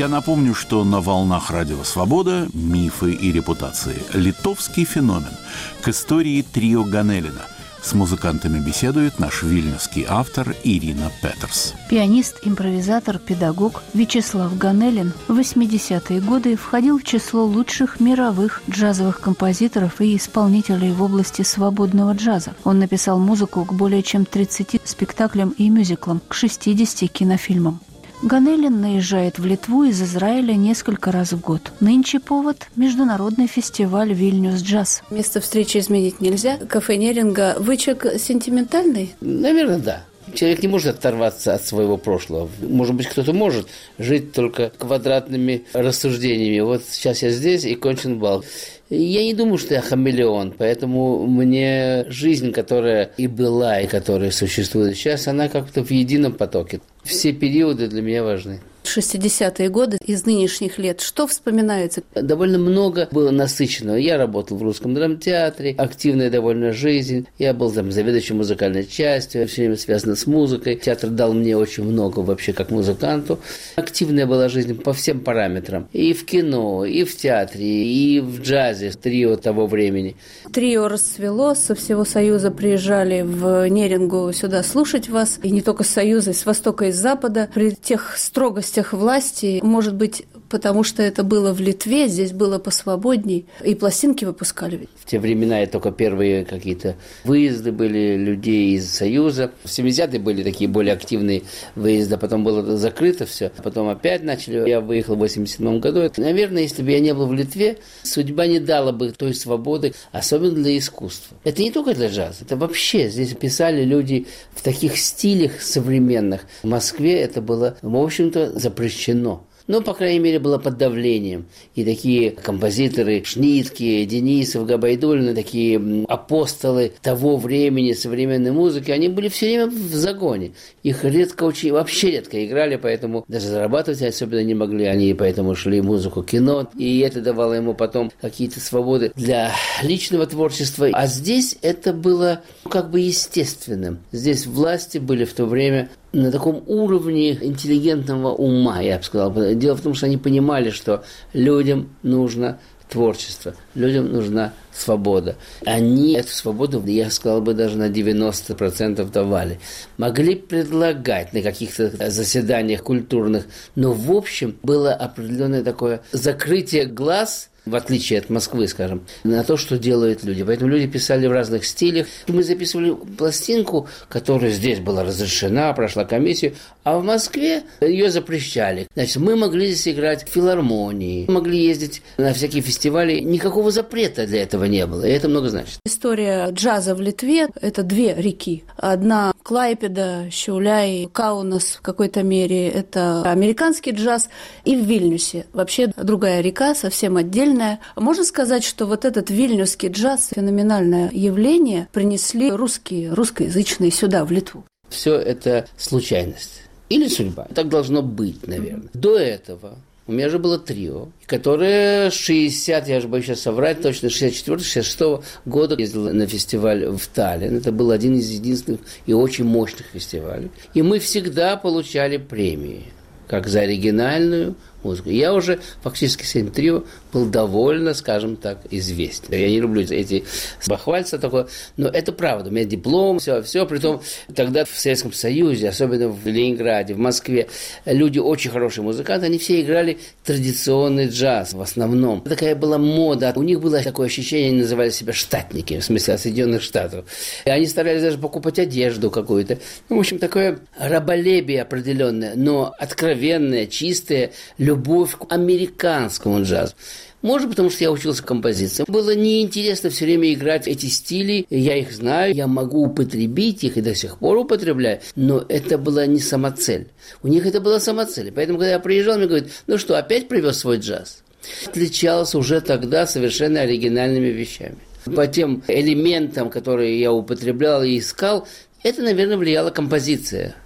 Я напомню, что на волнах Радио Свобода «Мифы и репутации» – литовский феномен к истории трио Ганелина. С музыкантами беседует наш вильнюсский автор Ирина Петерс. Пианист, импровизатор, педагог Вячеслав Ганелин в восьмидесятые годы входил в число лучших мировых джазовых композиторов и исполнителей в области свободного джаза. Он написал музыку к более чем тридцати спектаклям и мюзиклам, к шестидесяти кинофильмам. Ганелин наезжает в Литву из Израиля несколько раз в год. Нынче повод – международный фестиваль «Вильнюс Джаз». Место встречи изменить нельзя. Кафе Неринга. Вы человек сентиментальный? Наверное, да. Человек не может оторваться от своего прошлого. Может быть, кто-то может жить только квадратными рассуждениями. Вот сейчас я здесь, и кончен бал. Я не думаю, что я хамелеон, поэтому мне жизнь, которая и была, и которая существует сейчас, она как-то в едином потоке. Все периоды для меня важны. шестидесятые годы из нынешних лет. Что вспоминается? Довольно много было насыщенного. Я работал в Русском драмтеатре, активная довольно жизнь. Я был там заведующим музыкальной частью, все время связано с музыкой. Театр дал мне очень много вообще как музыканту. Активная была жизнь по всем параметрам. И в кино, и в театре, и в джазе, трио того времени. Трио расцвело, со всего Союза приезжали в Нерингу сюда слушать вас. И не только с Союза, и с Востока, и с Запада. При тех строгостях власти, может быть, потому что это было в Литве, здесь было посвободней, и пластинки выпускали ведь. В те времена это только первые какие-то выезды были людей из Союза. В семидесятые были такие более активные выезды, потом было закрыто все, потом опять начали. Я выехал в восемьдесят седьмом году. Наверное, если бы я не был в Литве, судьба не дала бы той свободы, особенно для искусства. Это не только для джаза, это вообще. Здесь писали люди в таких стилях современных. В Москве это было, в общем-то, запрещено. Ну, по крайней мере, было под давлением. И такие композиторы Шнитке, Денисов, Габайдуллины, такие апостолы того времени современной музыки, они были все время в загоне. Их редко очень, вообще редко играли, поэтому даже зарабатывать особенно не могли. Они поэтому шли в музыку, кино, и это давало ему потом какие-то свободы для личного творчества. А здесь это было как бы естественным. Здесь власти были в то время на таком уровне интеллигентного ума, я бы сказал. Дело в том, что они понимали, что людям нужно творчество, людям нужна свобода. Они эту свободу, я сказал бы, даже на девяносто процентов давали. Могли предлагать на каких-то заседаниях культурных, но в общем было определенное такое закрытие глаз, в отличие от Москвы, скажем, на то, что делают люди. Поэтому люди писали в разных стилях. Мы записывали пластинку, которая здесь была разрешена, прошла комиссию, а в Москве ее запрещали. Значит, мы могли здесь играть в филармонии, могли ездить на всякие фестивали. Никакого запрета для этого не было, и это много значит. История джаза в Литве – это две реки. Одна – Клайпеда, Šiauliai, Каунас в какой-то мере – это американский джаз, и в Вильнюсе. Вообще другая река, совсем отдельная. Можно сказать, что вот этот вильнюсский джаз, феноменальное явление, принесли русские, русскоязычные сюда, в Литву. Все это случайность или судьба. Так должно быть, наверное. До этого у меня же было трио, которое шестьдесят, я же боюсь сейчас соврать, точно шестьдесят четвёртого шестьдесят шестого года ездил на фестиваль в Таллин. Это был один из единственных и очень мощных фестивалей. И мы всегда получали премии, как за оригинальную музыку. Я уже фактически с этим трио был довольно, скажем так, известен. Я не люблю эти бахвальства такое, но это правда. У меня диплом, все, все. Притом тогда в Советском Союзе, особенно в Ленинграде, в Москве, люди очень хорошие музыканты, они все играли традиционный джаз в основном. Такая была мода. У них было такое ощущение, они называли себя штатники, в смысле от Соединенных Штатов. И они старались даже покупать одежду какую-то. Ну, в общем, такое раболепие определенное, но откровенное, чистое, любовь к американскому джазу. Может, потому что я учился композиции. Было неинтересно все время играть эти стили. Я их знаю, я могу употребить их и до сих пор употребляю. Но это была не самоцель. У них это была самоцель. Поэтому, когда я приезжал, мне говорят, ну что, опять привез свой джаз? Отличался уже тогда совершенно оригинальными вещами. По тем элементам, которые я употреблял и искал, это, наверное, влияла композиция.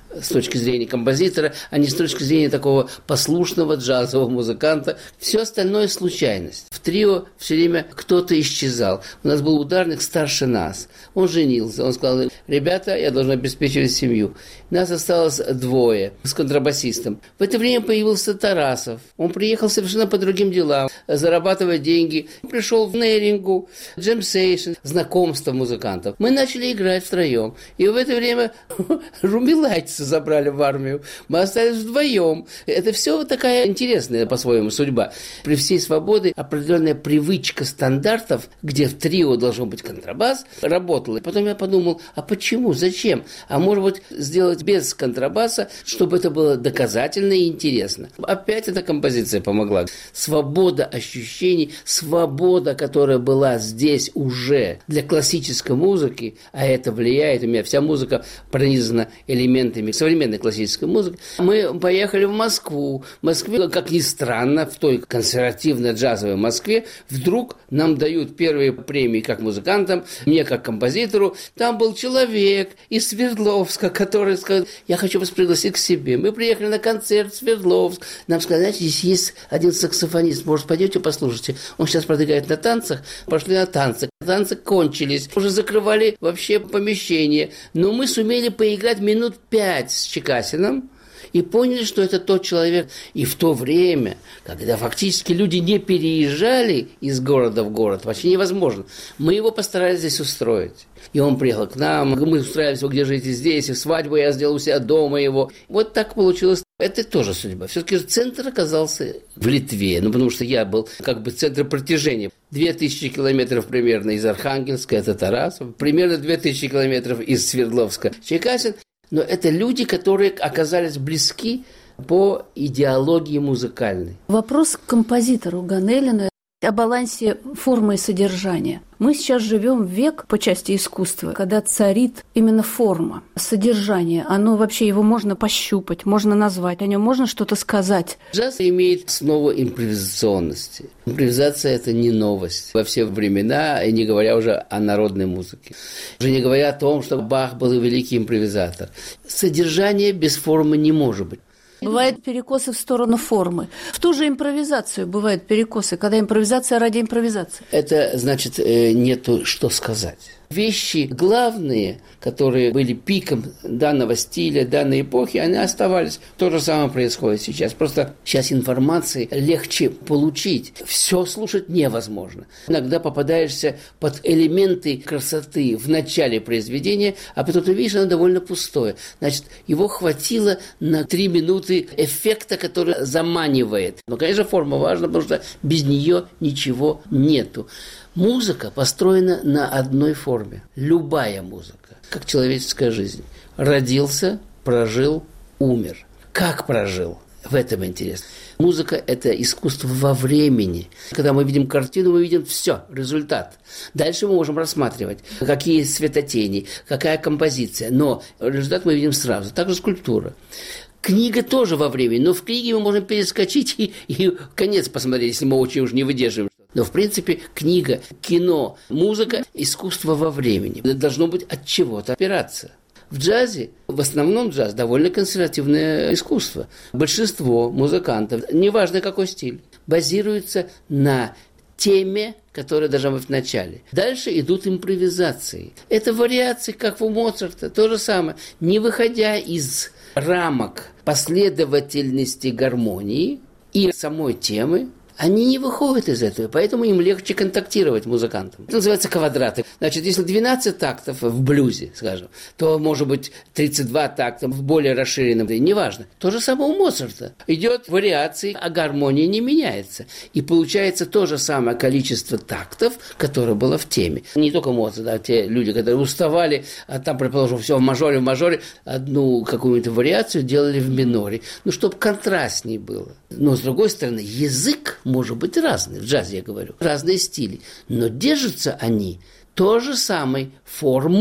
с точки зрения композитора, а не с точки зрения такого послушного джазового музыканта. Все остальное – случайность. В трио все время кто-то исчезал. У нас был ударник старше нас. Он женился. Он сказал: ребята, я должен обеспечивать семью. Нас осталось двое с контрабасистом. В это время появился Тарасов. Он приехал совершенно по другим делам, зарабатывать деньги. Пришел в Нерингу, джемсейшн, знакомство музыкантов. Мы начали играть втроем. И в это время румилайцы забрали в армию. Мы остались вдвоем. Это все такая интересная по-своему судьба. При всей свободе определенная привычка стандартов, где в трио должен быть контрабас, работала. Потом я подумал, а почему, зачем? А может быть, сделать без контрабаса, чтобы это было доказательно и интересно. Опять эта композиция помогла. Свобода ощущений, свобода, которая была здесь уже для классической музыки, а это влияет, у меня вся музыка пронизана элементами современной классической музыки. Мы поехали в Москву. В Москве, как ни странно, в той консервативно-джазовой Москве вдруг нам дают первые премии как музыкантам, мне как композитору. Там был человек из Свердловска, который сказал: я хочу вас пригласить к себе. Мы приехали на концерт в Свердловск. Нам сказали: знаете, здесь есть один саксофонист, может, пойдете послушайте. Он сейчас продвигает на танцах. Пошли на танцы. Танцы кончились. Уже закрывали вообще помещение. Но мы сумели поиграть минут пять с Чекасиным и поняли, что это тот человек. И в то время, когда фактически люди не переезжали из города в город, вообще невозможно, мы его постарались здесь устроить. И он приехал к нам, мы устраивались: вы где живете здесь, и свадьбу я сделал у себя дома его. Вот так получилось. Это тоже судьба. Все-таки центр оказался в Литве, ну, потому что я был как бы центр протяжения. Две тысячи километров примерно из Архангельска, это Тарасов, примерно две тысячи километров из Свердловска Чекасин. Но это люди, которые оказались близки по идеологии музыкальной. Вопрос к композитору Ганелину о балансе формы и содержания. Мы сейчас живем в век по части искусства, когда царит именно форма, содержание. Оно вообще, его можно пощупать, можно назвать, о нем можно что-то сказать. Джаз имеет основу импровизационности. Импровизация – это не новость во все времена, и не говоря уже о народной музыке. Уже не говоря о том, что Бах был великий импровизатор. Содержание без формы не может быть. Бывают перекосы в сторону формы. В ту же импровизацию бывают перекосы, когда импровизация ради импровизации. Это значит, нету что сказать. Вещи главные, которые были пиком данного стиля, данной эпохи, они оставались. То же самое происходит сейчас. Просто сейчас информации легче получить. Все слушать невозможно. Иногда попадаешься под элементы красоты в начале произведения, а потом ты видишь, оно довольно пустое. Значит, его хватило на три минуты эффекта, который заманивает. Но, конечно, форма важна, потому что без нее ничего нету. Музыка построена на одной форме. Любая музыка, как человеческая жизнь. Родился, прожил, умер. Как прожил? В этом интересно. Музыка – это искусство во времени. Когда мы видим картину, мы видим все, результат. Дальше мы можем рассматривать, какие светотени, какая композиция. Но результат мы видим сразу. Также скульптура. Книга тоже во времени, но в книге мы можем перескочить и, и конец посмотреть, если мы очень уж не выдерживаем. Но, в принципе, книга, кино, музыка – искусство во времени. Это должно быть от чего-то опираться. В джазе, в основном джаз, довольно консервативное искусство. Большинство музыкантов, неважно какой стиль, базируется на теме, которая должна быть в начале. Дальше идут импровизации. Это вариации, как у Моцарта, то же самое. Не выходя из рамок последовательности гармонии и самой темы, они не выходят из этого, поэтому им легче контактировать музыкантам. Это называется квадраты. Значит, если двенадцать тактов в блюзе, скажем, то, может быть, тридцать два такта в более расширенном, неважно. То же самое у Моцарта. Идет вариации, а гармония не меняется. И получается то же самое количество тактов, которое было в теме. Не только Моцарт, а те люди, которые уставали, а там, предположим, все в мажоре, в мажоре, одну какую-то вариацию делали в миноре. Ну, чтобы контрастней было. Но, с другой стороны, язык может быть разный, в джазе я говорю, разные стили, но держатся они той же самой формы,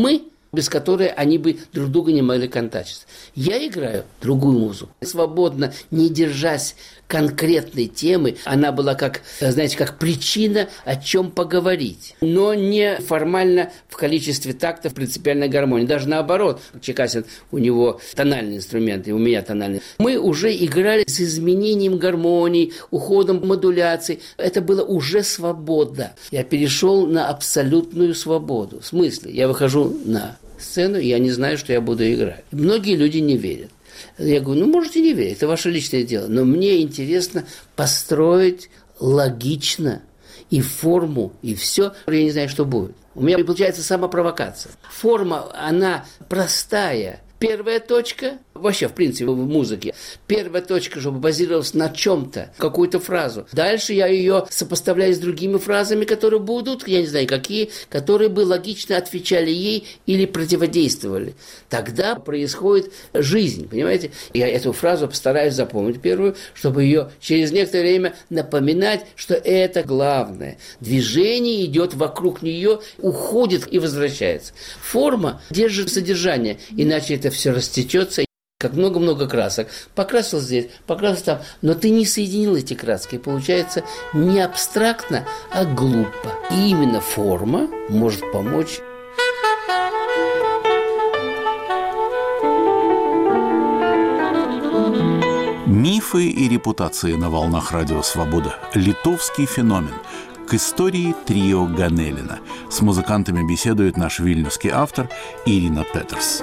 без которой они бы друг друга не могли контачить. Я играю другую музыку. Свободно, не держась конкретной темы. Она была как, знаете, как причина, о чем поговорить. Но не формально в количестве тактов принципиальной гармонии. Даже наоборот. Чекасин, у него тональный инструмент, и у меня тональный. Мы уже играли с изменением гармонии, уходом модуляций. Это было уже свобода. Я перешел на абсолютную свободу. В смысле? Я выхожу на сцену, и я не знаю, что я буду играть. Многие люди не верят. Я говорю, ну, можете не верить, это ваше личное дело. Но мне интересно построить логично и форму, и все. Я не знаю, что будет. У меня получается самопровокация. Форма, она простая. Первая точка, вообще, в принципе, в музыке, первая точка, чтобы базировалась на чем-то, какую-то фразу. Дальше я ее сопоставляю с другими фразами, которые будут, я не знаю какие, которые бы логично отвечали ей или противодействовали. Тогда происходит жизнь, понимаете? Я эту фразу постараюсь запомнить первую, чтобы ее через некоторое время напоминать, что это главное. Движение идет вокруг нее, уходит и возвращается. Форма держит содержание, иначе это все растечется, как много-много красок. Покрасил здесь, покрасил там, но ты не соединил эти краски. И получается не абстрактно, а глупо. И именно форма может помочь. Мифы и репутации на волнах Радио Свобода. Литовский феномен. К истории трио Ганелина. С музыкантами беседует наш вильнюсский автор Ирина Петерс.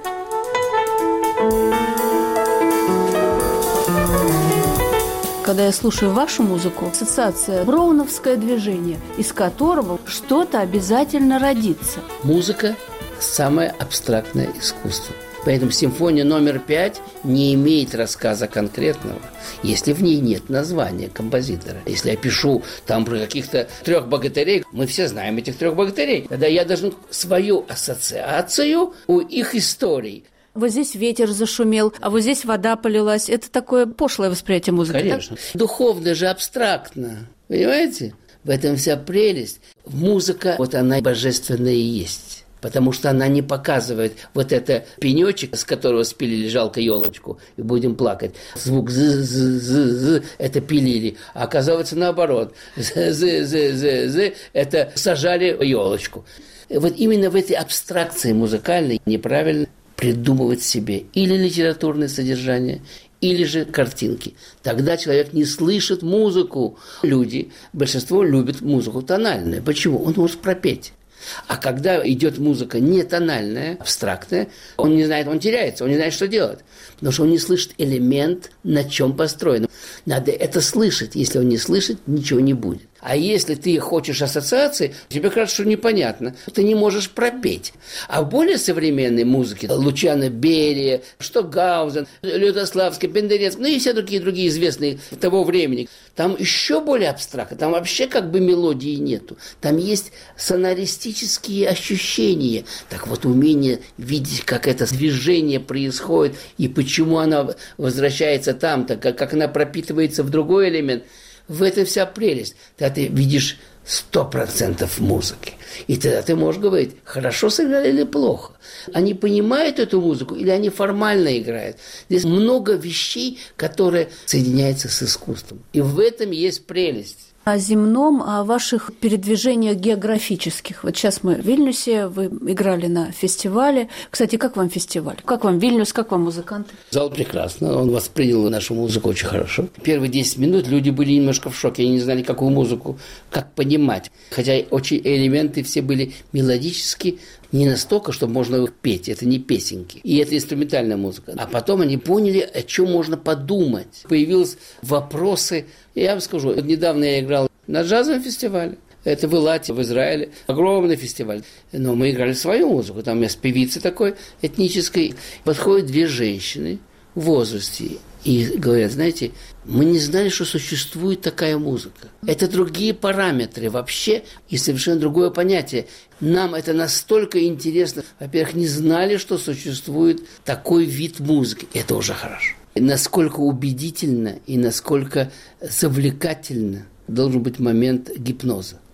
Когда я слушаю вашу музыку, ассоциация броуновское движение, из которого что-то обязательно родится. Музыка – самое абстрактное искусство. Поэтому симфония номер пять не имеет рассказа конкретного, если в ней нет названия композитора. Если я пишу там про каких-то трех богатырей, мы все знаем этих трех богатырей, тогда я должен свою ассоциацию у их историй. Вот здесь ветер зашумел, а вот здесь вода полилась. Это такое пошлое восприятие музыки. Конечно. Так? Духовно же абстрактно. Понимаете? В этом вся прелесть. Музыка, вот она божественная и есть. Потому что она не показывает вот это пенечек, с которого спилили жалко елочку, и будем плакать. Звук з-з-з-з, это пилили. А оказывается наоборот. З-з-з-з, это сажали елочку. Вот именно в этой абстракции музыкальной неправильно придумывать себе или литературное содержание, или же картинки. Тогда человек не слышит музыку. Люди, большинство любят музыку тональную. Почему? Он может пропеть. А когда идет музыка не тональная, абстрактная, он не знает, он теряется, он не знает, что делать. Потому что он не слышит элемент, на чем построен. Надо это слышать. Если он не слышит, ничего не будет. А если ты хочешь ассоциации, тебе кажется, что непонятно. Ты не можешь пропеть. А в более современной музыке Лучано Берия, Штокгаузен, Лютославский, Пендерецкий, ну и все другие другие известные того времени. Там еще более абстрактно. Там вообще как бы мелодии нету. Там есть сонористические ощущения. Так вот, умение видеть, как это движение происходит и почему она возвращается там-то, как, как она пропитывается в другой элемент. В этом вся прелесть. Тогда ты видишь сто процентов музыки. И тогда ты можешь говорить, хорошо сыграли или плохо. Они понимают эту музыку или они формально играют. Здесь много вещей, которые соединяются с искусством. И в этом есть прелесть. О земном, о ваших передвижениях географических. Вот сейчас мы в Вильнюсе, вы играли на фестивале. Кстати, как вам фестиваль? Как вам Вильнюс, как вам музыканты? Зал прекрасно, он воспринял нашу музыку очень хорошо. Первые десять минут люди были немножко в шоке, они не знали, какую музыку, как понимать. Хотя очень элементы все были мелодические, не настолько, чтобы можно их петь, это не песенки. И это инструментальная музыка. А потом они поняли, о чем можно подумать. Появились вопросы. Я вам скажу, вот недавно я играл на джазовом фестивале. Это в Элате, в Израиле. Огромный фестиваль. Но мы играли свою музыку. Там есть певица такой этнической. Подходят две женщины в возрасте. И говорят, знаете, мы не знали, что существует такая музыка. Это другие параметры вообще и совершенно другое понятие. Нам это настолько интересно. Во-первых, не знали, что существует такой вид музыки. Это уже хорошо. И насколько убедительно и насколько завлекательно должен быть момент гипноза.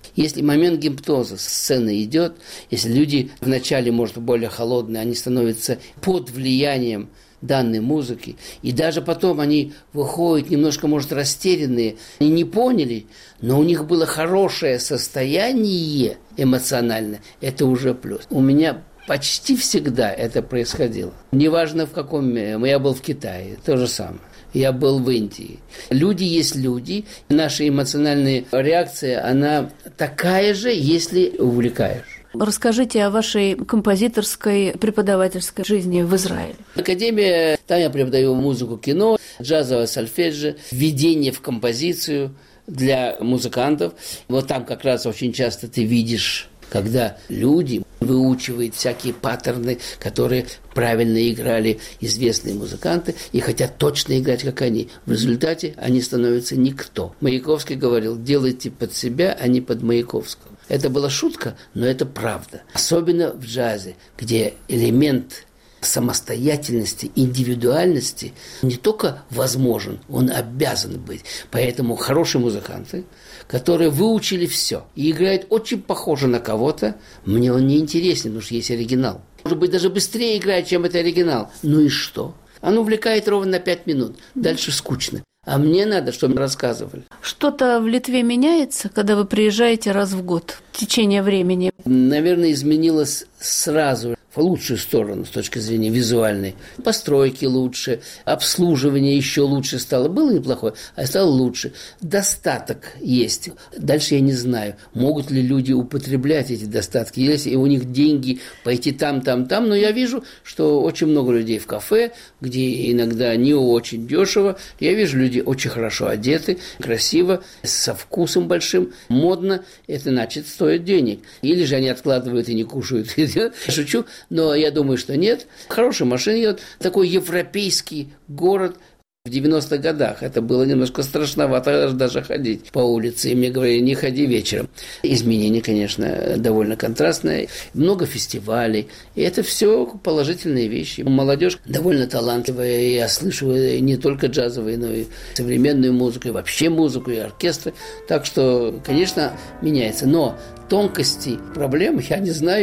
Если момент гипноза, сцена идет, если люди вначале, может, более холодные, они становятся под влиянием данной музыки, и даже потом они выходят немножко, может, растерянные, они не поняли, но у них было хорошее состояние эмоциональное, это уже плюс. У меня почти всегда это происходило. Неважно в каком месте. Я был в Китае, то же самое. Я был в Индии. Люди есть люди. Наша эмоциональная реакция, она такая же, если увлекаешь. Расскажите о вашей композиторской, преподавательской жизни в Израиле. Академия, там я преподаю музыку, кино, джазовое сольфеджио, введение в композицию для музыкантов. Вот там как раз очень часто ты видишь, когда люди выучивают всякие паттерны, которые правильно играли известные музыканты и хотят точно играть, как они. В результате они становятся никто. Маяковский говорил: делайте под себя, а не под Маяковского. Это была шутка, но это правда. Особенно в джазе, где элемент самостоятельности, индивидуальности не только возможен, он обязан быть. Поэтому хорошие музыканты, которые выучили все и играют очень похоже на кого-то, мне он не интересен, потому что есть оригинал. Может быть, даже быстрее играет, чем это оригинал. Ну и что? Он увлекает ровно на пять минут. Дальше скучно. А мне надо, чтобы рассказывали. Что-то в Литве меняется, когда вы приезжаете раз в год, в течение времени? Наверное, изменилось сразу в лучшую сторону с точки зрения визуальной. Постройки лучше, обслуживание еще лучше стало. Было неплохое, а стало лучше. Достаток есть. Дальше я не знаю, могут ли люди употреблять эти достатки, если у них деньги пойти там, там, там. Но я вижу, что очень много людей в кафе, где иногда не очень дешево. Я вижу, люди очень хорошо одеты, красиво, со вкусом большим, модно. Это значит, стоит денег. Или же они откладывают и не кушают. Шучу. Но я думаю, что нет. Хорошая машина идет. Такой европейский город. В девяностых годах это было немножко страшновато даже ходить по улице. И мне говорили: не ходи вечером. Изменения, конечно, довольно контрастные. Много фестивалей. И это все положительные вещи. Молодежь довольно талантливая. Я слышу не только джазовые, но и современную музыку, и вообще музыку, и оркестры. Так что, конечно, меняется. Но тонкости проблем я не знаю.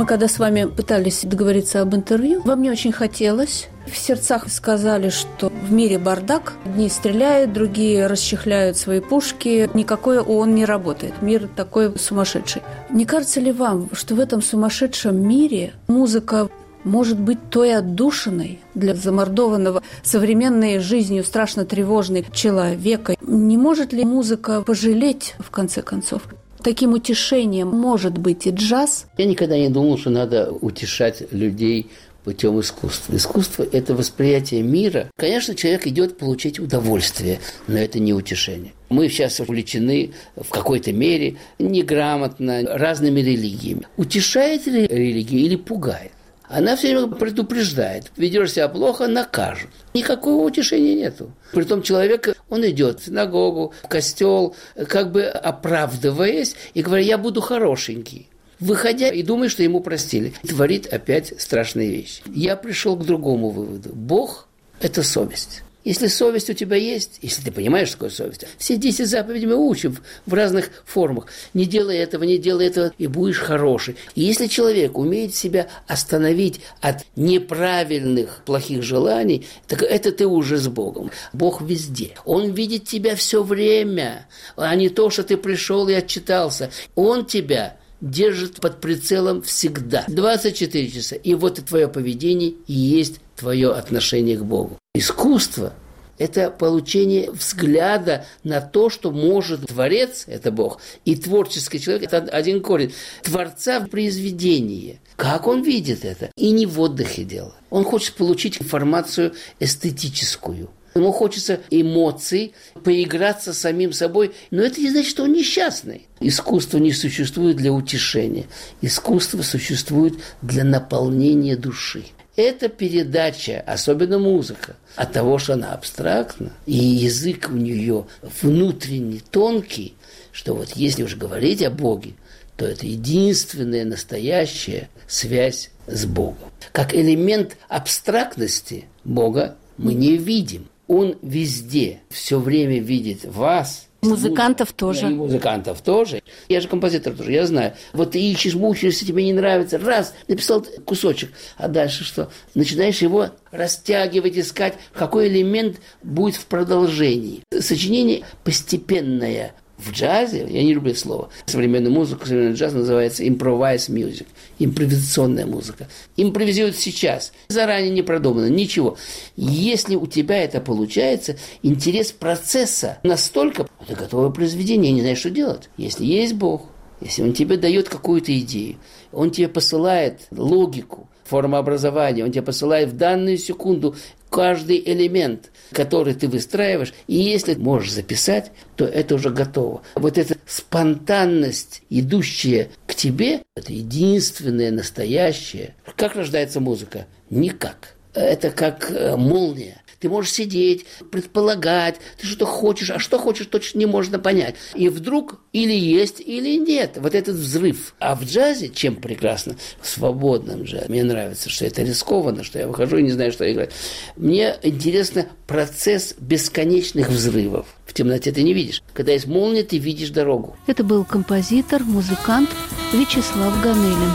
когда с вами пытались договориться об интервью, вам не очень хотелось. В сердцах сказали, что в мире бардак. Одни стреляют, другие расчехляют свои пушки. Никакой ООН не работает. Мир такой сумасшедший. Не кажется ли вам, что в этом сумасшедшем мире музыка может быть той отдушиной для замордованного современной жизнью страшно тревожной человека? Не может ли музыка пожалеть, в конце концов? Таким утешением может быть и джаз? Я никогда не думал, что надо утешать людей путем искусства. Искусство – это восприятие мира. Конечно, человек идет получить удовольствие, но это не утешение. Мы сейчас увлечены в какой-то мере неграмотно разными религиями. Утешает ли религия или пугает? Она все время предупреждает. Ведешь себя плохо – накажут. Никакого утешения нету. Притом человек, он идет в синагогу, в костел, как бы оправдываясь и говоря, я буду хорошенький. Выходя и думая, что ему простили, творит опять страшные вещи. Я пришел к другому выводу. Бог – это совесть. Если совесть у тебя есть, если ты понимаешь, что такое совесть, все десять заповедей мы учим в разных формах. Не делай этого, не делай этого, и будешь хороший. И если человек умеет себя остановить от неправильных, плохих желаний, так это ты уже с Богом. Бог везде. Он видит тебя все время, а не то, что ты пришел и отчитался. Он тебя держит под прицелом всегда, двадцать четыре часа. И вот и твое поведение и есть твое отношение к Богу. Искусство – это получение взгляда на то, что может Творец – это Бог, и творческий человек – это один корень. Творца в произведении. Как он видит это? И не в отдыхе дело. Он хочет получить информацию эстетическую. Ему хочется эмоций, поиграться с самим собой. Но это не значит, что он несчастный. Искусство не существует для утешения. Искусство существует для наполнения души. Это передача, особенно музыка, от того, что она абстрактна, и язык у нее внутренний, тонкий, что вот если уж говорить о Боге, то это единственная настоящая связь с Богом. Как элемент абстрактности Бога мы не видим. Он везде, все время видит вас. Музыкантов тоже. И музыкантов тоже. Я же композитор тоже, я знаю. Вот ты ищешь, мучаешься, тебе не нравится. Раз, написал кусочек. А дальше что? Начинаешь его растягивать, искать, какой элемент будет в продолжении. Сочинение постепенное. В джазе, я не люблю это слово, современную музыку, современный джаз называется improvised music, импровизационная музыка. Импровизируют сейчас, заранее не продумано, ничего. Если у тебя это получается, интерес процесса настолько, это готовое произведение, не знаешь, что делать. Если есть Бог, если Он тебе дает какую-то идею, Он тебе посылает логику, формообразование, Он тебе посылает в данную секунду каждый элемент, который ты выстраиваешь, и если можешь записать, то это уже готово. Вот эта спонтанность, идущая к тебе, это единственное настоящее. Как рождается музыка? Никак. Это как молния. Ты можешь сидеть, предполагать, ты что-то хочешь, а что хочешь, точно не можно понять. И вдруг или есть, или нет. Вот этот взрыв. А в джазе, чем прекрасно? В свободном джазе. Мне нравится, что это рискованно, что я выхожу и не знаю, что играть. Мне интересно процесс бесконечных взрывов. В темноте ты не видишь. Когда есть молния, ты видишь дорогу. Это был композитор, музыкант Вячеслав Ганелин.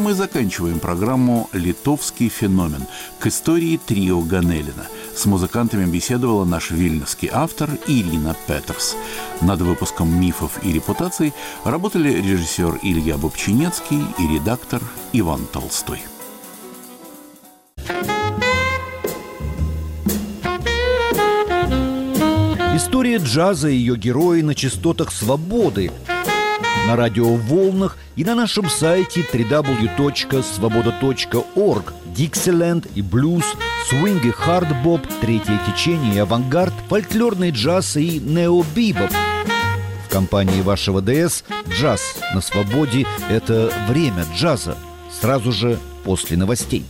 мы заканчиваем программу «Литовский феномен» к истории трио Ганелина. С музыкантами беседовала наш вильнюсский автор Ирина Петерс. Над выпуском «Мифов и репутаций» работали режиссер Илья Бобчинецкий и редактор Иван Толстой. История джаза и ее герои на частотах свободы, на радиоволнах и на нашем сайте дабл ю дабл ю дабл ю точка свобода точка орг. Диксиленд и блюз, свинг и хардбоп, третье течение и авангард, фольклорный джаз и необибоп. В компании вашего ДС «Джаз на свободе» – это время джаза. Сразу же после новостей.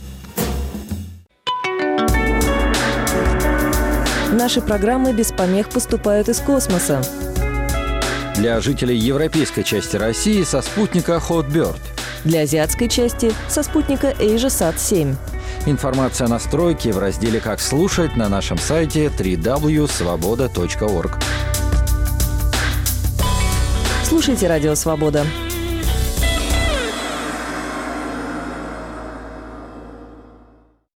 Наши программы без помех поступают из космоса. Для жителей европейской части России со спутника Hotbird. Для азиатской части со спутника AsiaSat семь. Информация о настройке в разделе «Как слушать» на нашем сайте дабл ю дабл ю дабл ю точка свобода точка орг. Слушайте «Радио Свобода».